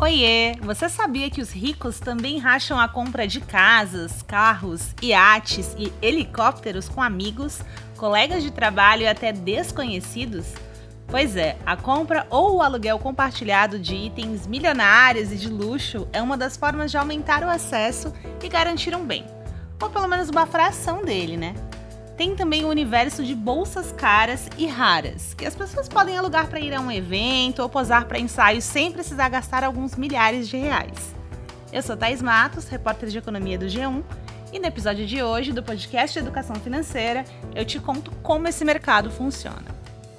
Oiê! Você sabia que os ricos também racham a compra de casas, carros, iates e helicópteros com amigos, colegas de trabalho e até desconhecidos? Pois é, a compra ou o aluguel compartilhado de itens milionários e de luxo é uma das formas de aumentar o acesso e garantir um bem, ou pelo menos uma fração dele, né? Tem também o universo de bolsas caras e raras, que as pessoas podem alugar para ir a um evento ou posar para ensaios sem precisar gastar alguns milhares de reais. Eu sou Thaís Matos, repórter de economia do G1, e no episódio de hoje do podcast de Educação Financeira, eu te conto como esse mercado funciona.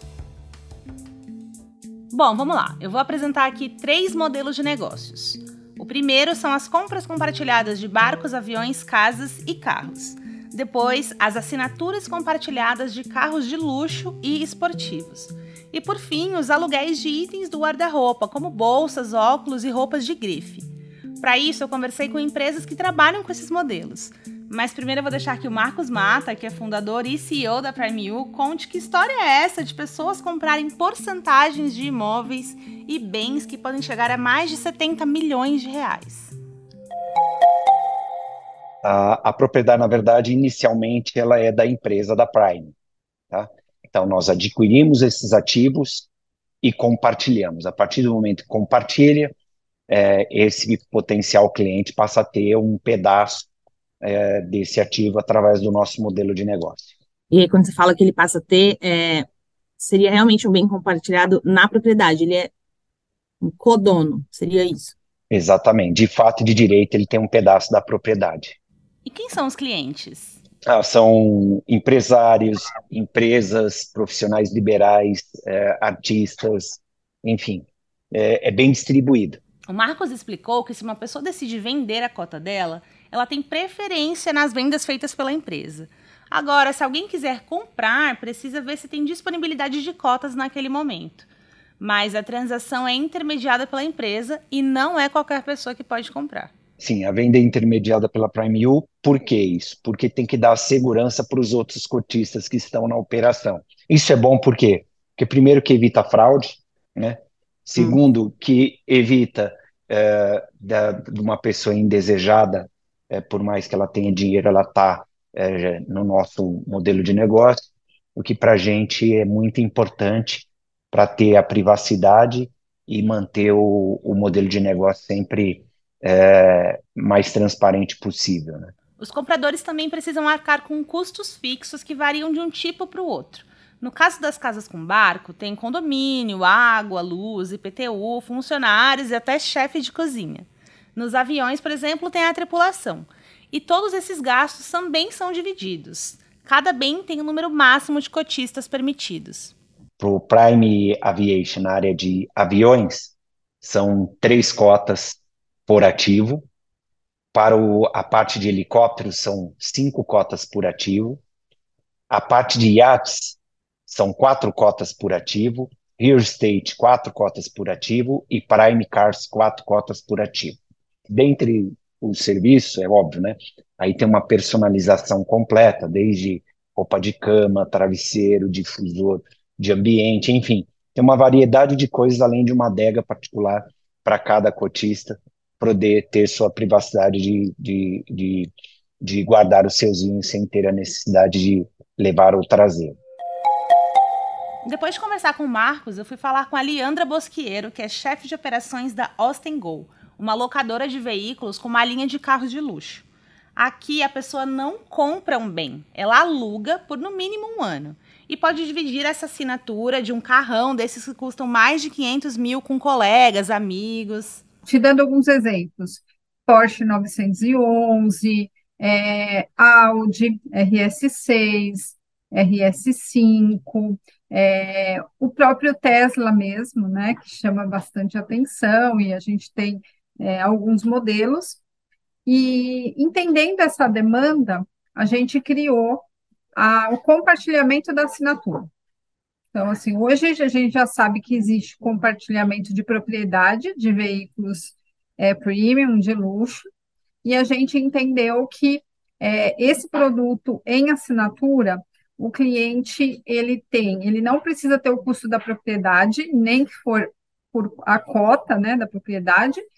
Bom, vamos lá. Eu vou apresentar aqui 3 modelos de negócios. O primeiro são as compras compartilhadas de barcos, aviões, casas e carros. Depois, as assinaturas compartilhadas de carros de luxo e esportivos. E, por fim, os aluguéis de itens do guarda-roupa, como bolsas, óculos e roupas de grife. Para isso, eu conversei com empresas que trabalham com esses modelos. Mas primeiro eu vou deixar que o Marcos Mata, que é fundador e CEO da Prime.U, conte que história é essa de pessoas comprarem porcentagens de imóveis e bens que podem chegar a mais de 70 milhões de reais. A propriedade, na verdade, inicialmente ela é da empresa da Prime, tá? Então, nós adquirimos esses ativos e compartilhamos. A partir do momento que compartilha, esse potencial cliente passa a ter um pedaço desse ativo através do nosso modelo de negócio. E aí, quando você fala que ele passa a ter, seria realmente um bem compartilhado na propriedade, ele é um codono, seria isso? Exatamente. De fato e de direito, ele tem um pedaço da propriedade. E quem são os clientes? São empresários, empresas, profissionais liberais, artistas, enfim, é bem distribuído. O Marcos explicou que se uma pessoa decide vender a cota dela, ela tem preferência nas vendas feitas pela empresa. Agora, se alguém quiser comprar, precisa ver se tem disponibilidade de cotas naquele momento. Mas a transação é intermediada pela empresa e não é qualquer pessoa que pode comprar. Sim, a venda é intermediada pela Prime.U. Por que isso? Porque tem que dar segurança para os outros cotistas que estão na operação. Isso é bom por quê? Porque primeiro que evita fraude, né? Segundo, que evita de uma pessoa indesejada, por mais que ela tenha dinheiro, ela está no nosso modelo de negócio, o que para a gente é muito importante para ter a privacidade e manter o modelo de negócio sempre mais transparente possível, né? Os compradores também precisam arcar com custos fixos que variam de um tipo para o outro. No caso das casas com barco, tem condomínio, água, luz, IPTU, funcionários e até chefe de cozinha. Nos aviões, por exemplo, tem a tripulação. E todos esses gastos também são divididos. Cada bem tem um número máximo de cotistas permitidos. Para o Prime Aviation, na área de aviões, são 3 cotas por ativo. Para a parte de helicópteros, são 5 cotas por ativo. A parte de iates, são 4 cotas por ativo. Real Estate, 4 cotas por ativo. E Prime Cars, 4 cotas por ativo. Dentre os serviços, é óbvio, né? Aí tem uma personalização completa, desde roupa de cama, travesseiro, difusor de ambiente, enfim. Tem uma variedade de coisas, além de uma adega particular para cada cotista poder ter sua privacidade de guardar os seus vinhos sem ter a necessidade de levar ou trazer. Depois de conversar com o Marcos, eu fui falar com a Leandra Bosquiero, que é chefe de operações da Austin Go, uma locadora de veículos com uma linha de carros de luxo. Aqui a pessoa não compra um bem, ela aluga por no mínimo 1 ano. E pode dividir essa assinatura de um carrão desses que custam mais de 500 mil com colegas, amigos. Te dando alguns exemplos, Porsche 911, Audi RS6, RS5, o próprio Tesla mesmo, né, que chama bastante atenção, e a gente tem alguns modelos. E entendendo essa demanda, a gente criou o compartilhamento da assinatura. Então, assim, hoje a gente já sabe que existe compartilhamento de propriedade de veículos premium, de luxo, e a gente entendeu que esse produto em assinatura, o cliente, ele não precisa ter o custo da propriedade, nem que for por a cota, né, da propriedade,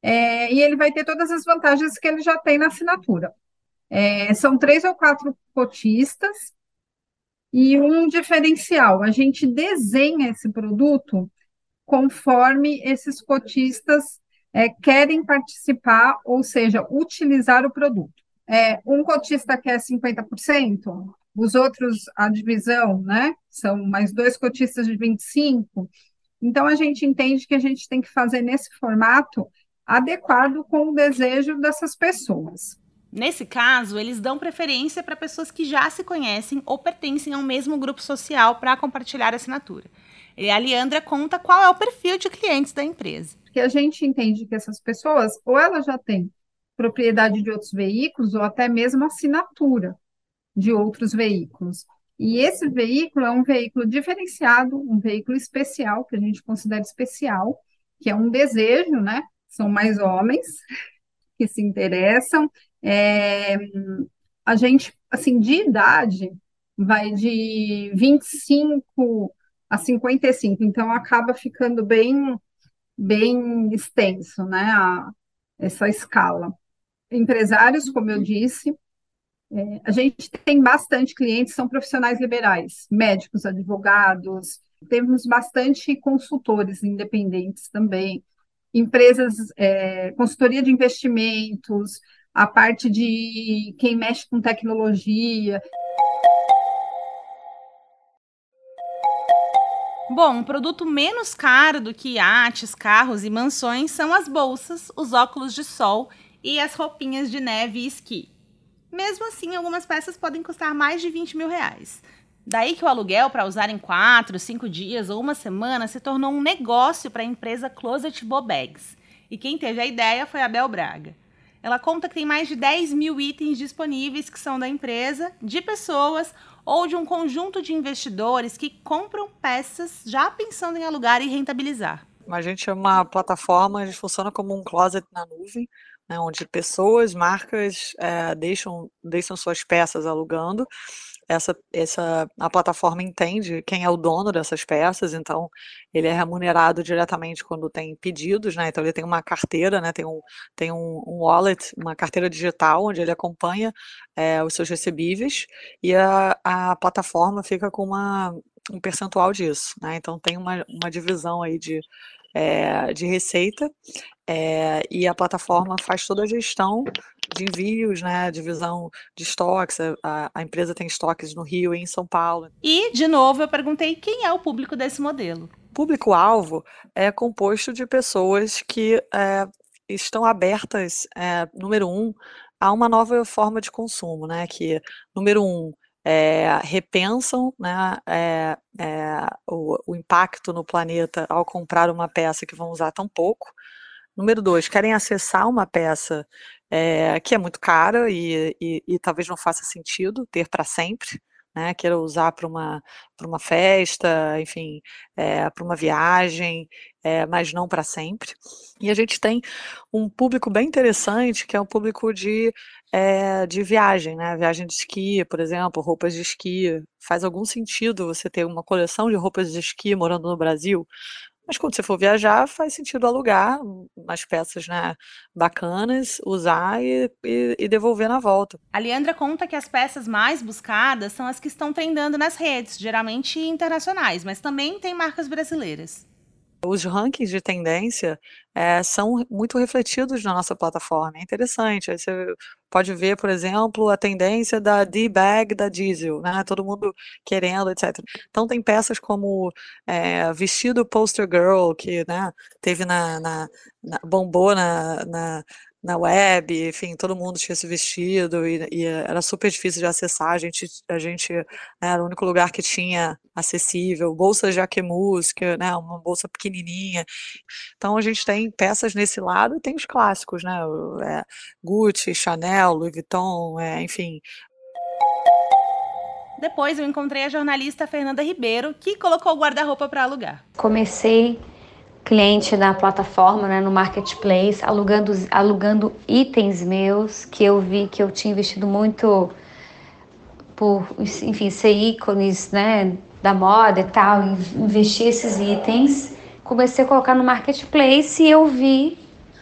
e ele vai ter todas as vantagens que ele já tem na assinatura. São 3 ou 4 cotistas e um diferencial. A gente desenha esse produto conforme esses cotistas querem participar, ou seja, utilizar o produto. Um cotista quer 50%, os outros, a divisão, né, são mais 2 cotistas de 25%. Então, a gente entende que a gente tem que fazer nesse formato adequado com o desejo dessas pessoas. Nesse caso, eles dão preferência para pessoas que já se conhecem ou pertencem ao mesmo grupo social para compartilhar a assinatura. E a Leandra conta qual é o perfil de clientes da empresa. Porque a gente entende que essas pessoas, ou elas já têm propriedade de outros veículos, ou até mesmo assinatura de outros veículos. E esse veículo é um veículo diferenciado, um veículo especial, que a gente considera especial, que é um desejo, né? São mais homens que se interessam. A gente, assim, de idade, vai de 25 a 55, então acaba ficando bem extenso, né, essa escala. Empresários, como eu disse, a gente tem bastante clientes, são profissionais liberais, médicos, advogados, temos bastante consultores independentes também, empresas, consultoria de investimentos, a parte de quem mexe com tecnologia. Bom, um produto menos caro do que iates, carros e mansões são as bolsas, os óculos de sol e as roupinhas de neve e esqui. Mesmo assim, algumas peças podem custar mais de 20 mil reais. Daí que o aluguel para usar em 4, 5 dias ou uma semana se tornou um negócio para a empresa Closet Bo Bags. E quem teve a ideia foi a Bel Braga. Ela conta que tem mais de 10 mil itens disponíveis que são da empresa, de pessoas ou de um conjunto de investidores que compram peças já pensando em alugar e rentabilizar. A gente é uma plataforma, a gente funciona como um closet na nuvem, né, onde pessoas, marcas deixam suas peças alugando. A plataforma entende quem é o dono dessas peças, então ele é remunerado diretamente quando tem pedidos, né? Então ele tem uma carteira, né? Tem um wallet, uma carteira digital, onde ele acompanha os seus recebíveis e a plataforma fica com um percentual disso, né? Então tem uma divisão aí de receita, e a plataforma faz toda a gestão de envios, né, divisão de estoques, a empresa tem estoques no Rio e em São Paulo. E, de novo, eu perguntei quem é o público desse modelo. O público-alvo é composto de pessoas que estão abertas, número 1, a uma nova forma de consumo, né, que, número 1, repensam, né, o impacto no planeta ao comprar uma peça que vão usar tão pouco. Número 2, querem acessar uma peça que é muito cara e talvez não faça sentido ter para sempre, né? Queira usar para uma festa, enfim, para uma viagem, mas não para sempre. E a gente tem um público bem interessante, que é um público de viagem, né? Viagem de esqui, por exemplo, roupas de esqui. Faz algum sentido você ter uma coleção de roupas de esqui morando no Brasil? Mas quando você for viajar, faz sentido alugar umas peças, né, bacanas, usar e devolver na volta. A Leandra conta que as peças mais buscadas são as que estão trendando nas redes, geralmente internacionais, mas também tem marcas brasileiras. Os rankings de tendência são muito refletidos na nossa plataforma, é interessante. Aí você pode ver, por exemplo, a tendência da D-Bag da Diesel, né? Todo mundo querendo, etc. Então tem peças como vestido Poster Girl, que, né, teve bombou na web, enfim, todo mundo tinha esse vestido e era super difícil de acessar, a gente era o único lugar que tinha acessível, bolsa Jacquemus, que, né, uma bolsa pequenininha. Então a gente tem peças nesse lado e tem os clássicos, né, Gucci, Chanel, Louis Vuitton, enfim. Depois eu encontrei a jornalista Fernanda Ribeiro, que colocou o guarda-roupa para alugar. Comecei cliente na plataforma, né, no marketplace, alugando itens meus que eu vi que eu tinha investido muito por, enfim, ser ícones, né, da moda e tal, e investir esses itens. Comecei a colocar no marketplace e eu vi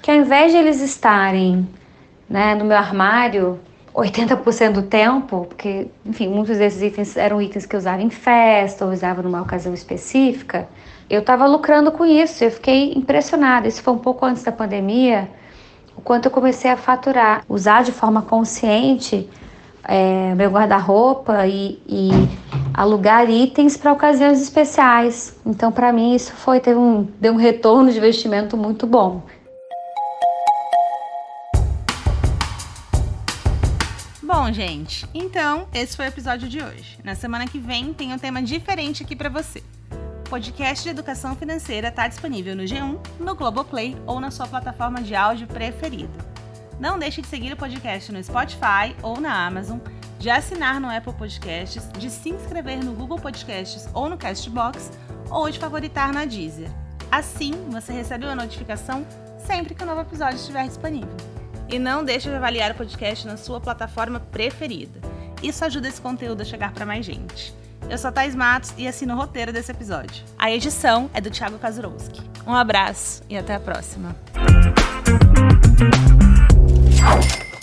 que ao invés de eles estarem, né, no meu armário 80% do tempo, porque, enfim, muitos desses itens eram itens que eu usava em festa ou usava numa ocasião específica, eu estava lucrando com isso. Eu fiquei impressionada. Isso foi um pouco antes da pandemia, o quanto eu comecei a faturar, usar de forma consciente meu guarda-roupa e alugar itens para ocasiões especiais. Então, para mim, isso deu um retorno de investimento muito bom. Bom, gente, então esse foi o episódio de hoje. Na semana que vem tem um tema diferente aqui para você. O podcast de educação financeira está disponível no G1, no Globoplay ou na sua plataforma de áudio preferida. Não deixe de seguir o podcast no Spotify ou na Amazon, de assinar no Apple Podcasts, de se inscrever no Google Podcasts ou no Castbox, ou de favoritar na Deezer. Assim, você recebe uma notificação sempre que um novo episódio estiver disponível. E não deixe de avaliar o podcast na sua plataforma preferida. Isso ajuda esse conteúdo a chegar para mais gente. Eu sou a Thais Matos e assino o roteiro desse episódio. A edição é do Thiago Kazurowski. Um abraço e até a próxima.